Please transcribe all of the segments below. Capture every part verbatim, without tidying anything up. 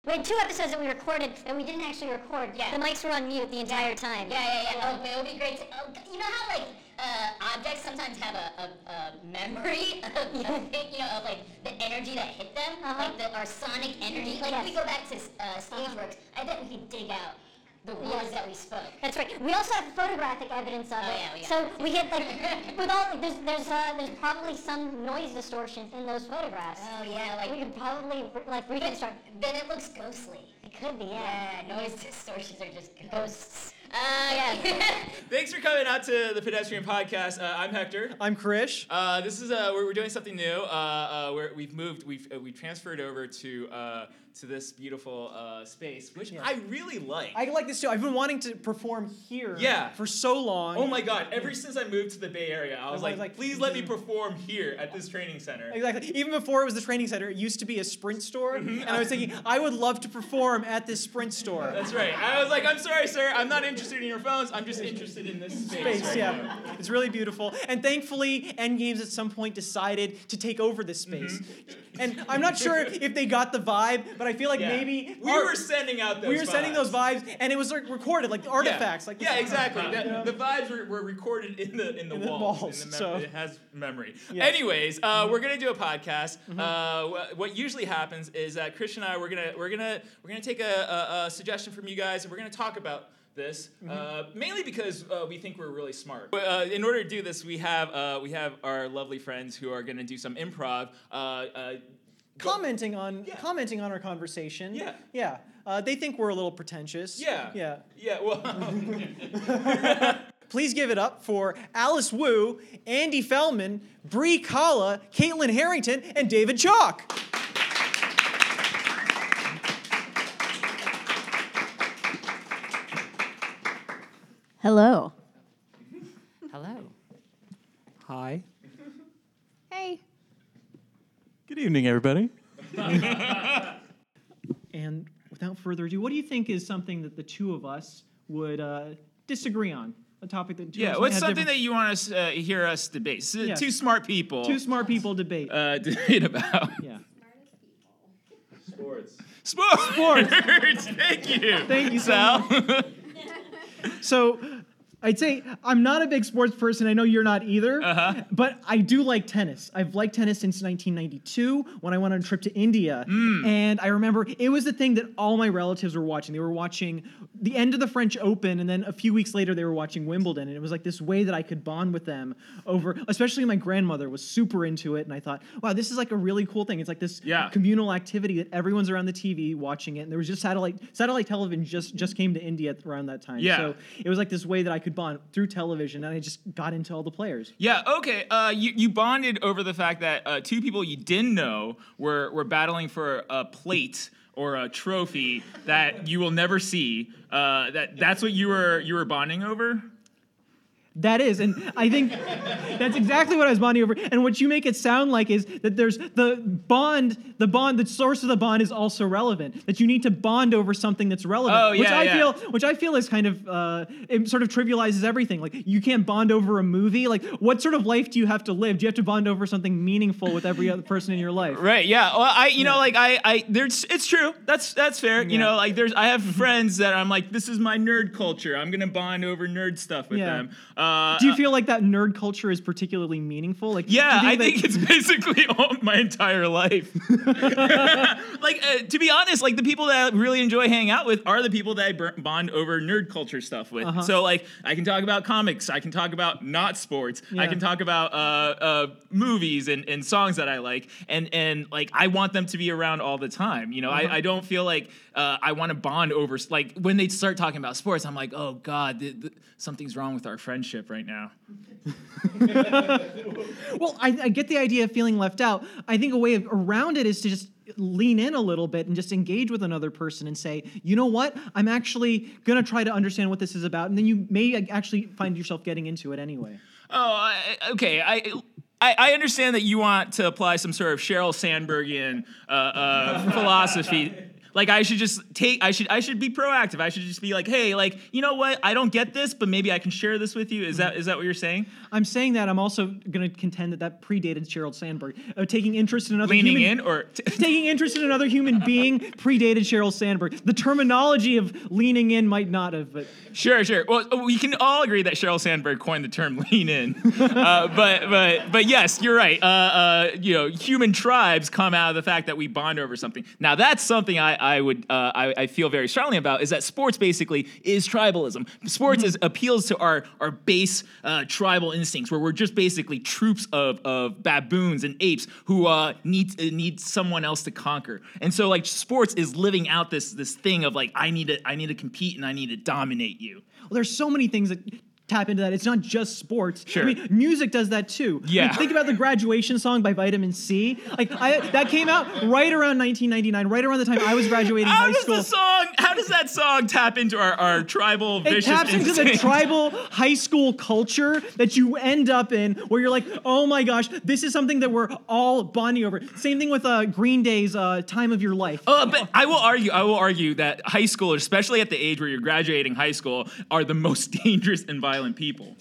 We had two episodes that we recorded that we didn't actually record. Yeah. The mics were on mute the entire time. Yeah, yeah, yeah. Oh, but it would be great to, oh, you know how, like, uh, objects sometimes have a, a, a memory of, of, you know, of, like, the energy that hit them? Uh-huh. Like, the, our sonic energy? Like, Yes. if we go back to uh, Stageworks, I bet we could dig out the words Yes. that we spoke. That's right. We also have photographic evidence of Oh, it. yeah, we got so we get like with all there's there's uh, there's probably some noise distortion in those photographs. Oh, yeah, like, we could probably like but reconstruct. then it looks ghostly. It could be, yeah. Yeah, noise distortions are just ghosts. Ghosts. Uh, yeah. Thanks for coming out to the Pedestrian Podcast. Uh, I'm Hector. I'm Krish. Uh, this is uh, we're, we're doing something new. Uh, uh, we're, we've moved. We've uh, we transferred over to uh, to this beautiful uh, space, which Yeah. I really like. I like this too. I've been wanting to perform here Yeah. for so long. Oh my God! Ever since I moved to the Bay Area, I was I was like, like, please let me perform here at this training center. Exactly. Even before it was the training center, it used to be a Sprint store, and I was thinking I would love to perform at this Sprint store. That's right. I was like, I'm sorry, sir. I'm not interested in your phones. I'm just interested in this space. Space, right yeah. now." It's really beautiful. And thankfully, Endgames at some point decided to take over this space. And I'm not sure if they got the vibe, but I feel like Yeah. maybe we our- were sending out those. we were sending vibes. those vibes, and it was like recorded, like artifacts. Yeah, Like yeah, exactly. The, know? the vibes were, were recorded in the in the In the walls. walls, in the so- It has memory. Yeah. Anyways, uh, we're gonna do a podcast. Uh, wh- what usually happens is that Krish and I we're gonna we're gonna we're gonna take a, a, a suggestion from you guys, and we're gonna talk about this uh, mainly because uh, we think we're really smart. But, uh, in order to do this, we have uh, we have our lovely friends who are gonna do some improv. Uh, uh, commenting on Yeah. commenting on our conversation. Yeah. Yeah. Uh, they think we're a little pretentious. Yeah. Yeah. Yeah. Well. Please give it up for Alice Wu, Andy Fellman, Bree Kalla, Caitlin Harrington, and David Chalk. Hello. Hello. Hi. Hey. Good evening, everybody. And without further ado, what do you think is something that the two of us would uh, disagree on? A topic that two of Yeah, us what's have something different- that you want us uh, hear us debate? S- Yes. Two smart people. two smart people debate? uh, debate about. yeah. Sports. Sports. Sports. Thank you. Thank you so Sal. So I'd say I'm not a big sports person. I know you're not either. Uh-huh. But I do like tennis. I've liked tennis since nineteen ninety-two when I went on a trip to India. Mm. And I remember it was the thing that all my relatives were watching. They were watching the end of the French Open, and then a few weeks later they were watching Wimbledon. And it was like this way that I could bond with them over, especially my grandmother was super into it. And I thought, wow, this is like a really cool thing. It's like this Yeah. communal activity that everyone's around the T V watching it. And there was just satellite satellite television just, just came to India around that time. Yeah. So it was like this way that I could bond through television, and I just got into all the players. Yeah. Okay. Uh, you you bonded over the fact that uh, two people you didn't know were were battling for a plate or a trophy that you will never see. Uh, that that's what you were you were bonding over. That is, and I think that's exactly what I was bonding over. And what you make it sound like is that there's the bond, the bond, the source of the bond is also relevant. That you need to bond over something that's relevant. Oh, which yeah, I yeah. feel, which I feel is kind of, uh, it sort of trivializes everything. Like you can't bond over a movie. Like what sort of life do you have to live? Do you have to bond over something meaningful with every other person in your life? Right. Yeah. Well, I, you know, like I, I, there's, it's true. That's, that's fair. You Yeah. know, like there's, I have friends that I'm like, this is my nerd culture. I'm gonna bond over nerd stuff with Yeah. them. Uh, Do you feel like that nerd culture is particularly meaningful? Like, do you Yeah, I that- think it's basically all my entire life. Like, uh, to be honest, like the people that I really enjoy hanging out with are the people that I bur- bond over nerd culture stuff with. Uh-huh. So, like, I can talk about comics, I can talk about not sports, I Yeah. can talk about uh, uh, movies and, and songs that I like, and and like I want them to be around all the time. You know, Uh-huh. I, I don't feel like uh, I want to bond over like when they start talking about sports. I'm like, oh God, th- th- something's wrong with our friendship right now. Well, I, I get the idea of feeling left out. I think a way of, around it is to just lean in a little bit and just engage with another person and say, you know what? I'm actually going to try to understand what this is about. And then you may actually find yourself getting into it anyway. Oh, I, okay. I, I I understand that you want to apply some sort of Sheryl Sandbergian uh, uh, philosophy. Like I should just take, I should, I should be proactive. I should just be like, hey, like, you know what? I don't get this, but maybe I can share this with you. Is that, is that what you're saying? I'm saying that. I'm also going to contend that that predated Sheryl Sandberg. Uh, taking interest in another Leaning human, in or t- taking interest in another human being predated Sheryl Sandberg. The terminology of leaning in might not have, but Sure, sure. Well, we can all agree that Sheryl Sandberg coined the term "lean in," uh, but but but yes, you're right. Uh, uh, you know, human tribes come out of the fact that we bond over something. Now, that's something I I would uh, I, I feel very strongly about. Is that sports basically is tribalism. Sports is appeals to our our base uh, tribal instincts, where we're just basically troops of of baboons and apes who uh, need uh, need someone else to conquer. And so, like, sports is living out this this thing of like I need to I need to compete and I need to dominate you. well, there's so many things that tap into that. It's not just sports. Sure. I mean, music does that too. Yeah. I mean, think about the Graduation song by Vitamin C. Like I, that came out right around nineteen ninety-nine, right around the time I was graduating How high does school. the song? How does that song tap into our, our tribal It vicious taps into the instinct? tribal high school culture that you end up in, where you're like, oh my gosh, this is something that we're all bonding over. Same thing with uh, Green Day's uh, Time of Your Life. Uh, but I will argue. I will argue that high schoolers, especially at the age where you're graduating high school, are the most dangerous and violent people.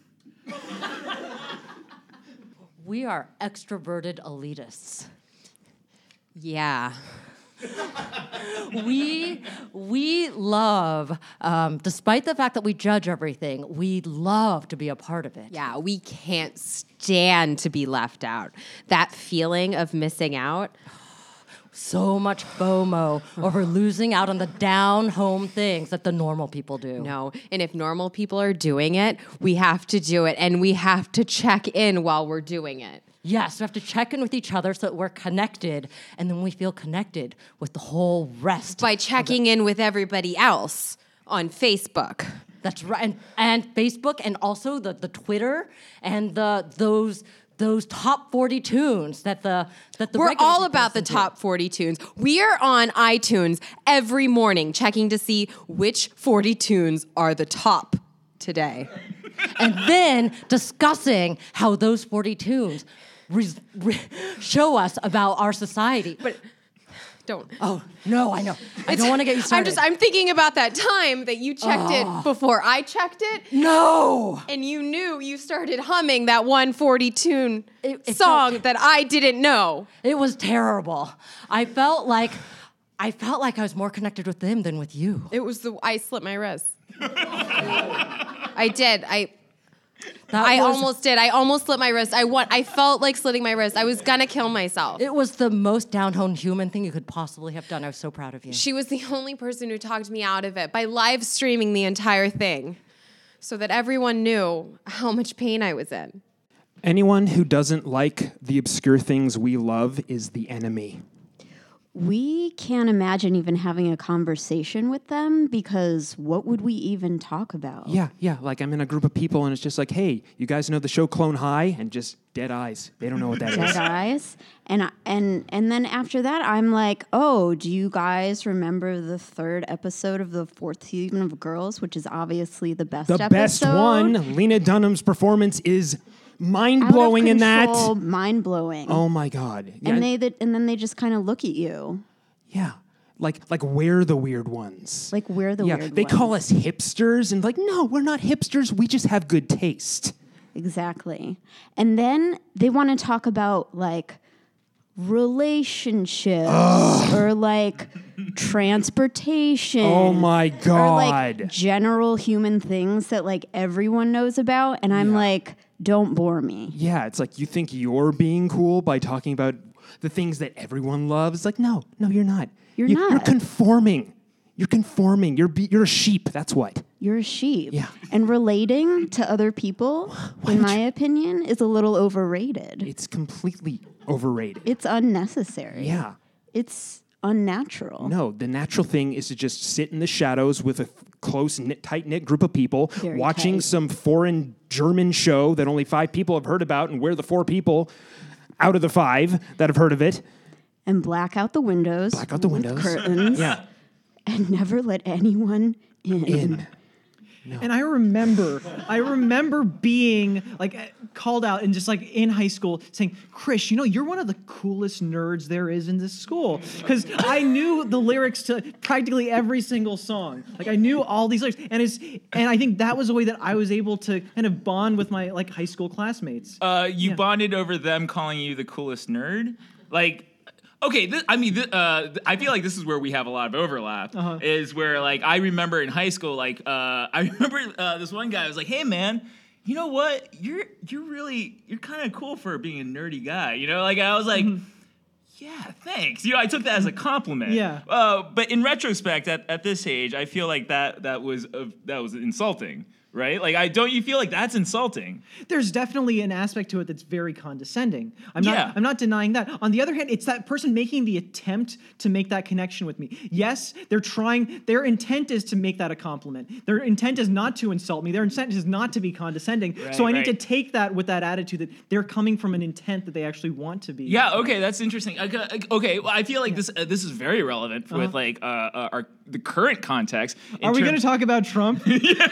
We are extroverted elitists. Yeah. we we love, um, despite the fact that we judge everything, we love to be a part of it. Yeah, we can't stand to be left out. That feeling of missing out. So much FOMO over losing out on the down home things that the normal people do. No. And if normal people are doing it, we have to do it. And we have to check in while we're doing it. Yes, we have to check in with each other so that we're connected, and then we feel connected with the whole rest. By checking in with everybody else on Facebook. That's right, and, and Facebook, and also the, the Twitter, and the those those top forty tunes that the that the We're regular all people about the listen top forty tunes. We are on iTunes every morning checking to see which forty tunes are the top today. to. And then discussing how those forty tunes re- re- show us about our society. But don't. Oh no, I know. I It's- don't want to get you started. I'm just I'm thinking about that time that you checked it before I checked it. no. And you knew you started humming that one forty tune It- it song felt- that I didn't know. It was terrible. I felt like I felt like I was more connected with them than with you. It was the I slit my wrist. I did. I That I was- almost did. I almost slit my wrist. I want I felt like slitting my wrist. I was gonna kill myself. It was the most down-home human thing you could possibly have done. I was so proud of you. She was the only person who talked me out of it by live streaming the entire thing so that everyone knew how much pain I was in. Anyone who doesn't like the obscure things we love is the enemy. We can't imagine even having a conversation with them because what would we even talk about? Yeah, yeah. Like I'm in a group of people and it's just like, hey, you guys know the show Clone High? And just dead eyes. They don't know what that Dead is. eyes. And I- and and then after that I'm like, "Oh, do you guys remember the third episode of the fourth season of Girls, which is obviously the best The episode?" best one, Lena Dunham's performance is mind Out of blowing in that. control, mind-blowing. Oh my God. Yeah, and they that and then they just kind of look at you. yeah. Like like we're the weird ones. Like we're the yeah, weird they call ones. us hipsters and like, no, we're not hipsters. We just have good taste. Exactly. And then they want to talk about like relationships or like transportation. Oh my Or God. like general human things that like everyone knows about. And I'm Yeah. like, don't bore me. Yeah, it's like you think you're being cool by talking about the things that everyone loves. It's like, no, no, you're not. You're You- You're not. conforming. You're conforming. You're be- you're a sheep. That's what. You're a sheep. Yeah. And relating to other people, in my opinion, is a little overrated. It's completely overrated. It's unnecessary. Yeah. It's unnatural. No, the natural thing is to just sit in the shadows with a close, knit, tight-knit group of people, Very watching tight. some foreign German show that only five people have heard about, and we're the four people out of the five that have heard of it. And black out the windows. Black out the with windows. Curtains. Yeah. And never let anyone in. In. And I remember, I remember being like eh, called out and just like in high school saying, Chris, you know, you're one of the coolest nerds there is in this school. Because I knew the lyrics to practically every single song. Like I knew all these lyrics. And it's, and I think that was a way that I was able to kind of bond with my like high school classmates. Uh, you Yeah. bonded over them calling you the coolest nerd? Like, okay, this, I mean, th- uh, th- I feel like this is where we have a lot of overlap. Uh-huh. Is where like I remember in high school, like uh, I remember uh, this one guy was like, "Hey, man, you know what? You're you're really you're kind of cool for being a nerdy guy." You know, like I was like. Mm-hmm. Yeah, thanks. You know, I took that as a compliment. Yeah. Uh, but in retrospect, at, at this age, I feel like that that was uh, that was insulting, right? Like, I don't you feel like that's insulting? There's definitely an aspect to it that's very condescending. I'm not Yeah. I'm not denying that. On the other hand, it's that person making the attempt to make that connection with me. Yes, they're trying, their intent is to make that a compliment. Their intent is not to insult me. Their intent is not to be condescending. Right, so I need right. to take that with that attitude that they're coming from an intent that they actually want to be. Yeah. Okay, that's interesting. I got- Okay, well, I feel like this uh, this is very relevant with Uh-huh. like uh, uh, our the current context. in Are we going terms- to talk about Trump?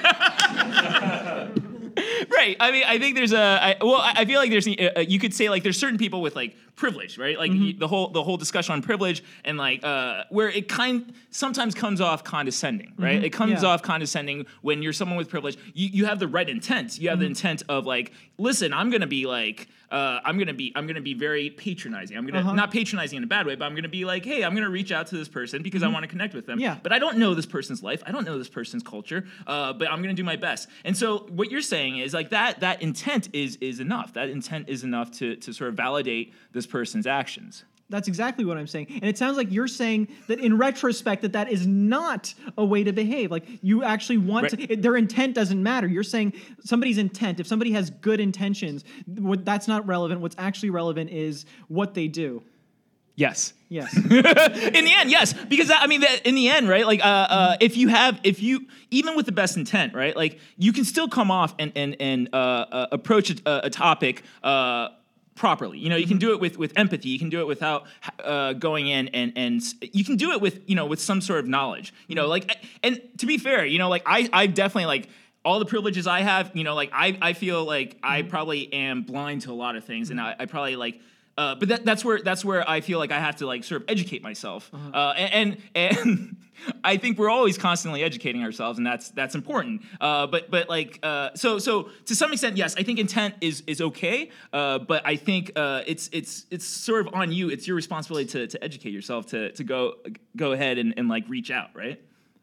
Right. I mean, I think there's a. I, well, I I feel like there's. Uh, you could say like there's certain people with like privilege, right? Like Mm-hmm. y- the whole the whole discussion on privilege and like uh, where it kind sometimes comes off condescending, right? Mm-hmm. It comes Yeah. off condescending when you're someone with privilege. You you have the right intent. You have the Mm-hmm. intent of like, listen, I'm gonna be like. Uh, I'm gonna be I'm gonna be very patronizing. I'm gonna Uh-huh. not patronizing in a bad way, but I'm gonna be like, hey, I'm gonna reach out to this person because I want to connect with them. Mm-hmm. Yeah. But I don't know this person's life. I don't know this person's culture. Uh, but I'm gonna do my best. And so what you're saying is like that that intent is is enough. That intent is enough to to sort of validate this person's actions. That's exactly what I'm saying. And it sounds like you're saying that in retrospect that that is not a way to behave. Like you actually want Right. to, it- their intent doesn't matter. You're saying somebody's intent, if somebody has good intentions, what, that's not relevant. What's actually relevant is what they do. Yes. Yes. In the end, yes, because that, I mean, that, in the end, right? Like, uh, uh, if you have, if you, even with the best intent, right? Like, you can still come off and and and uh, uh, approach a, a topic. Uh, properly. You know, you can do it with, with empathy. You can do it without uh, going in and and s- you can do it with, you know, with some sort of knowledge. You know, like, and to be fair, you know, like I I definitely like all the privileges I have, you know, like I I feel like I probably am blind to a lot of things and I, I probably like uh, but that, that's where that's where I feel like I have to like sort of educate myself. Uh, and and, and I think we're always constantly educating ourselves, and that's that's important. Uh, but but like uh, so so to some extent, yes, I think intent is is okay. Uh, but I think uh, it's it's it's sort of on you. It's your responsibility to to educate yourself to to go go ahead and, and like reach out, right?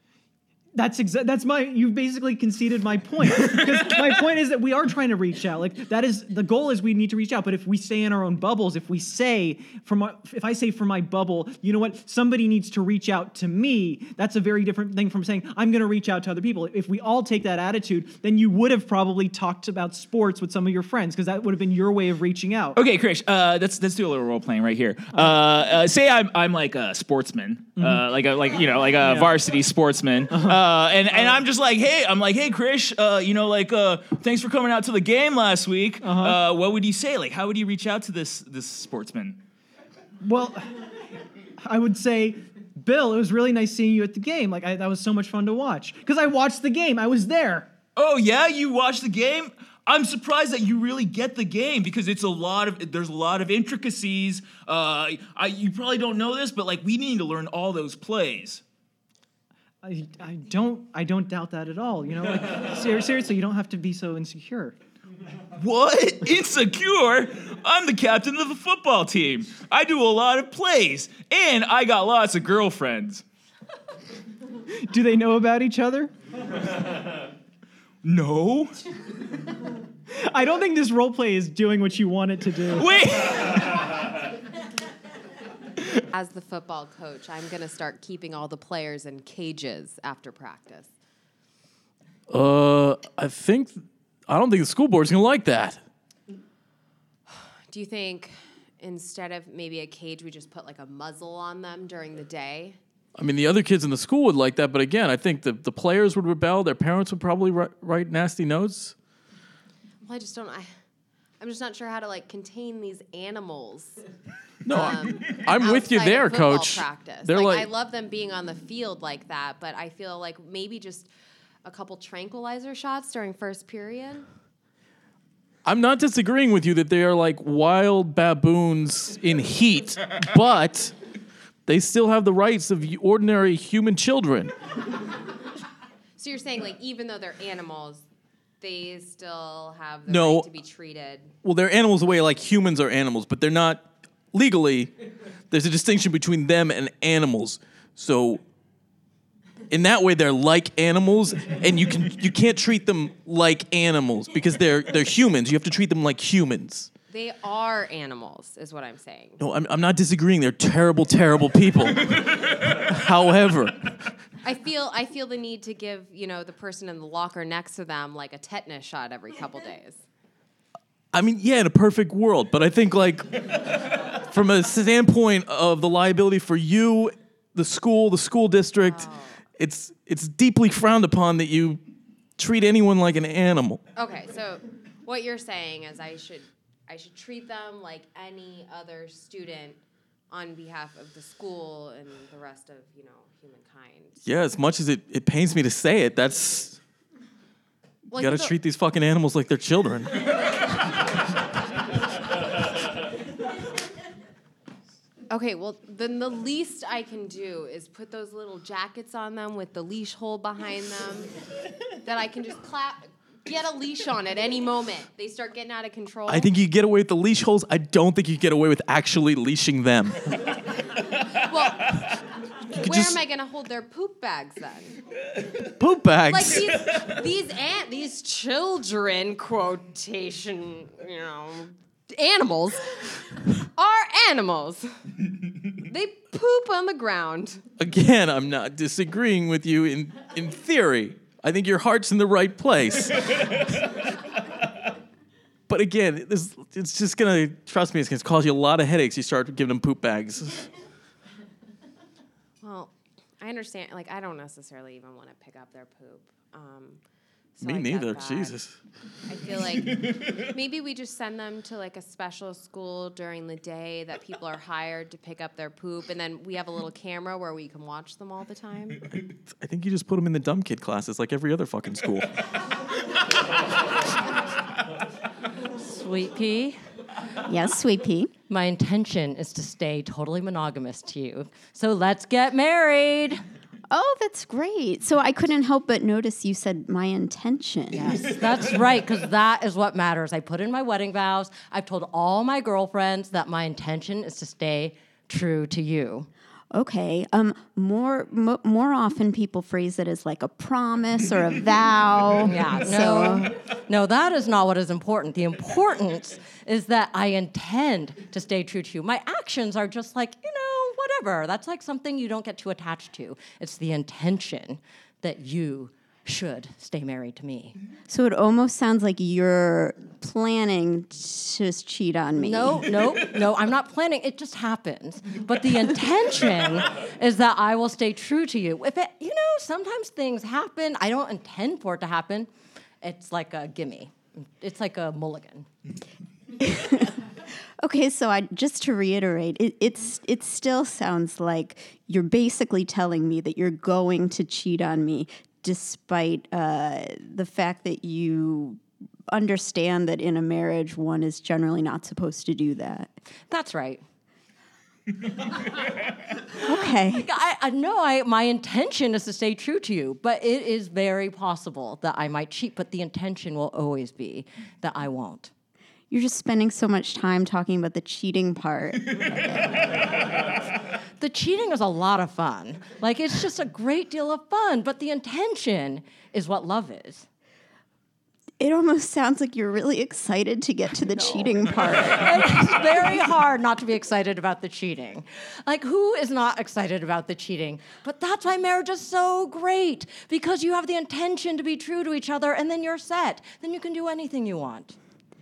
That's exa- that's my you've basically conceded my point. Because my point is that we are trying to reach out. Like that is the goal is we need to reach out. But if we stay in our own bubbles, if we say from our, if I say from my bubble, you know what, somebody needs to reach out to me, that's a very different thing from saying I'm going to reach out to other people. If we all take that attitude, then you would have probably talked about sports with some of your friends because that would have been your way of reaching out. Okay, Krish, uh, let's let's do a little role playing right here. Uh, uh, say I'm I'm like a sportsman, uh, like a like you know like a varsity sportsman, uh, and and I'm just like, hey, I'm like, hey, Krish, uh, you know, like, uh, thanks for coming out to the game last week. Uh, what would you say? Like, how would you reach out to this this sportsman? Well, I would say, Bill, it was really nice seeing you at the game. Like I, that was so much fun to watch because I watched the game. I was there. Oh yeah, you watched the game. I'm surprised that you really get the game because it's a lot of there's a lot of intricacies. Uh, I, you probably don't know this, but like we need to learn all those plays. I, I don't I don't doubt that at all. You know, like ser- seriously, you don't have to be so insecure. What? Insecure? I'm the captain of the football team. I do a lot of plays, and I got lots of girlfriends. Do they know about each other? No. I don't think this role play is doing what you want it to do. Wait. As the football coach, I'm going to start keeping all the players in cages after practice. Uh, I think I don't think the school board's gonna like that. Do you think instead of maybe a cage, we just put like a muzzle on them during the day? I mean, the other kids in the school would like that, but again, I think the, the players would rebel. Their parents would probably write, write nasty notes. Well, I just don't. I, I'm just not sure how to like contain these animals. No, um, I'm with you outside of there, football Coach. Practice. They're like, like, I love them being on the field like that, but I feel like maybe just a couple tranquilizer shots during first period. I'm not disagreeing with you that they are like wild baboons in heat, but they still have the rights of ordinary human children. So you're saying, like, even though they're animals, they still have the No. right to be treated. Well, they're animals the way like humans are animals, but they're not legally. There's a distinction between them and animals. So in that way, they're like animals, and you can you can't treat them like animals because they're they're humans. You have to treat them like humans. They are animals, is what I'm saying. No, I'm I'm not disagreeing. They're terrible, terrible people. However, I feel I feel the need to give, you know, the person in the locker next to them like a tetanus shot every couple days. I mean, yeah, in a perfect world, but I think like from a standpoint of the liability for you, the school, the school district, Oh. it's it's deeply frowned upon that you treat anyone like an animal. Okay, so what you're saying is I should I should treat them like any other student on behalf of the school and the rest of, you know, humankind. Yeah, as much as it, it pains me to say it, that's Well, you gotta the- treat these fucking animals like they're children. Okay, well, then the least I can do is put those little jackets on them with the leash hole behind them that I can just clap, get a leash on at any moment. They start getting out of control. I think you get away with the leash holes. I don't think you get away with actually leashing them. Well, where just- am I going to hold their poop bags then? Poop bags. Like these, these ant, these children, quotation, you know, animals are animals. They poop on the ground. Again, I'm not disagreeing with you in, in theory. I think your heart's in the right place. But again, this, it's just gonna, trust me, it's gonna cause you a lot of headaches. You start giving them poop bags. Well, I understand. Like, I don't necessarily even want to pick up their poop. Um, so Me I get neither, that. Jesus. I feel like maybe we just send them to like a special school during the day that people are hired to pick up their poop, and then we have a little camera where we can watch them all the time. I think you just put them in the dumb kid classes like every other fucking school. Sweet pea. Yes, Sweet Pea. My intention is to stay totally monogamous to you. So let's get married. Oh, that's great. So I couldn't help but notice you said my intention. Yes, that's right, because that is what matters. I put in my wedding vows. I've told all my girlfriends that my intention is to stay true to you. Okay. Um. More. Mo- more often, people phrase it as like a promise or a vow. Yeah, So. no, no, that is not what is important. The importance is that I intend to stay true to you. My actions are just like, you know, whatever. That's like something you don't get too attached to. It's the intention that you should stay married to me. So it almost sounds like you're planning to just cheat on me. No, no, no, I'm not planning. It just happens. But the intention is that I will stay true to you. If it, you know, sometimes things happen. I don't intend for it to happen. It's like a gimme. It's like a mulligan. Okay, so I just to reiterate, it, it's it still sounds like you're basically telling me that you're going to cheat on me, despite uh, the fact that you understand that in a marriage one is generally not supposed to do that. That's right. Okay. I, I know I, my intention is to stay true to you, but it is very possible that I might cheat, but the intention will always be that I won't. You're just spending so much time talking about the cheating part. The cheating is a lot of fun. Like, it's just a great deal of fun, but the intention is what love is. It almost sounds like you're really excited to get to the cheating part. It's very hard not to be excited about the cheating. Like, who is not excited about the cheating? But that's why marriage is so great, because you have the intention to be true to each other, and then you're set. Then you can do anything you want.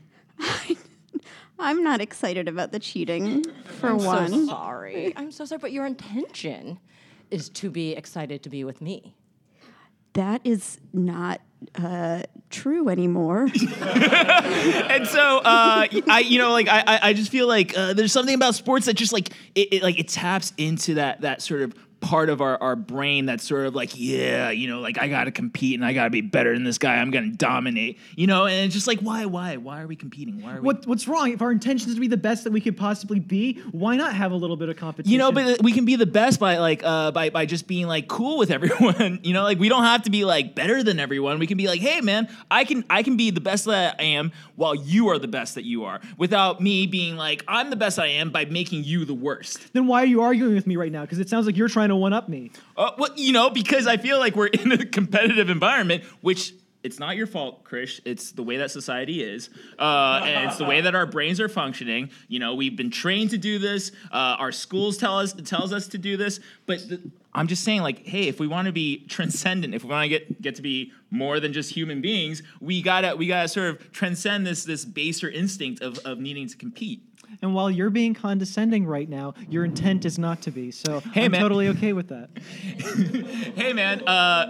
I'm not excited about the cheating, for I'm one. so sorry. I'm so sorry, but your intention is to be excited to be with me. That is not uh, true anymore. And so, uh, I, you know, like I, I just feel like uh, there's something about sports that just like it, it, like it taps into that that sort of part of our, our brain that's sort of like, yeah, you know, like I got to compete and I got to be better than this guy. I'm going to dominate, you know, and it's just like, why, why, why are we competing? Why are we? What what's wrong? If our intention is to be the best that we could possibly be, why not have a little bit of competition? You know, but we can be the best by like uh, by by just being like cool with everyone. You know, like we don't have to be like better than everyone. We can be like, hey man, I can I can be the best that I am while you are the best that you are, without me being like I'm the best I am by making you the worst. Then why are you arguing with me right now? Because it sounds like you're trying to one up me. Uh, well, you know, because I feel like we're in a competitive environment, which. It's not your fault, Krish. It's the way that society is, uh, and it's the way that our brains are functioning. You know, we've been trained to do this. Uh, our schools tell us tells us to do this. But the, I'm just saying, like, hey, if we want to be transcendent, if we want to get get to be more than just human beings, we gotta we gotta sort of transcend this this baser instinct of of needing to compete. And while you're being condescending right now, your intent is not to be. So hey, I'm man. totally okay with that. Hey, man. Uh,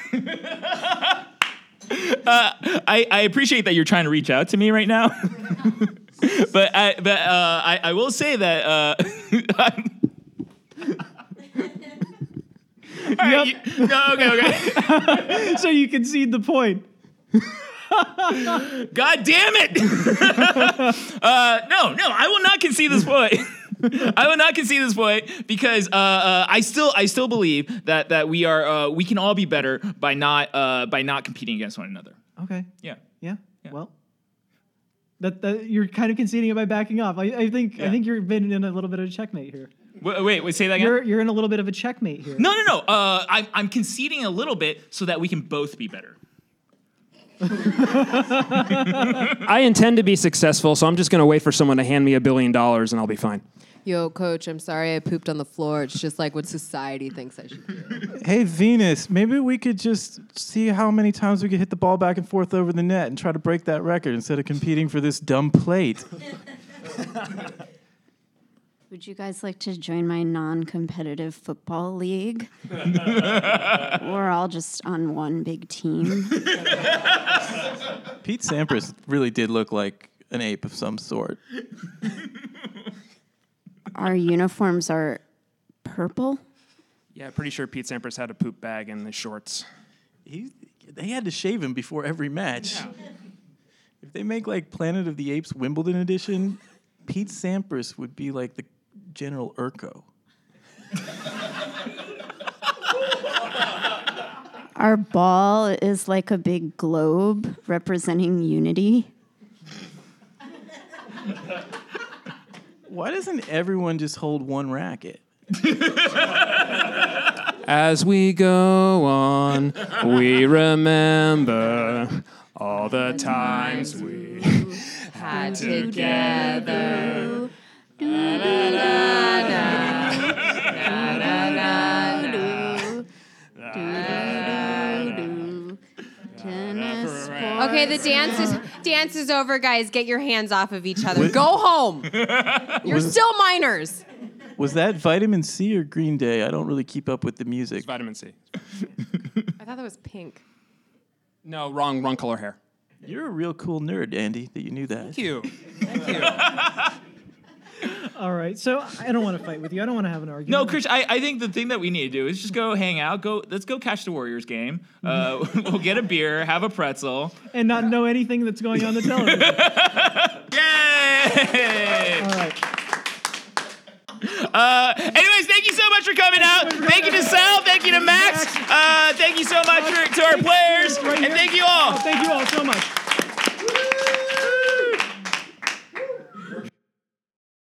Uh, I, I appreciate that you're trying to reach out to me right now, but I but uh, I, I will say that uh, All right, you, no, okay, okay. So you concede the point. God damn it! uh, no, no, I will not concede this point. I will not concede this point because uh, uh, I still I still believe that that we are uh, we can all be better by not uh, by not competing against one another. Okay. Yeah. Yeah. yeah. Well, that, that you're kind of conceding it by backing off. I, I think Yeah. I think you've been in a little bit of a checkmate here. Wait, wait, wait say that again. You're you're in a little bit of a checkmate here. No, no, no. Uh, I'm I'm conceding a little bit so that we can both be better. I intend to be successful, so I'm just going to wait for someone to hand me a billion dollars and I'll be fine. Yo, coach, I'm sorry I pooped on the floor. It's just like what society thinks I should do. Hey, Venus, maybe we could just see how many times we could hit the ball back and forth over the net and try to break that record instead of competing for this dumb plate. Would you guys like to join my non-competitive football league? We're all just on one big team. Pete Sampras really did look like an ape of some sort. Our uniforms are purple. Yeah, pretty sure Pete Sampras had a poop bag in the shorts. He, they had to shave him before every match. Yeah. If they make like Planet of the Apes Wimbledon edition, Pete Sampras would be like the General Urko. Our ball is like a big globe representing unity. Why doesn't everyone just hold one racket? As we go on, we remember all the times we Had together. Okay, the dance is dance is over, guys. Get your hands off of each other. Go home. You're Was- still minors. Was that Vitamin C or Green Day? I don't really keep up with the music. It's vitamin C. I thought that was pink. No, wrong, wrong color hair. You're a real cool nerd, Andy, that you knew that. Thank you. Thank you. All right. So I don't want to fight with you. I don't want to have an argument. No, Krish, I, I think the thing that we need to do is just go hang out. Go, let's go catch the Warriors game. Uh, we'll get a beer, have a pretzel, and not know anything that's going on the television. Yay! All right. Uh, anyways, thank you so much for coming out. Thank you to Sal. Thank you.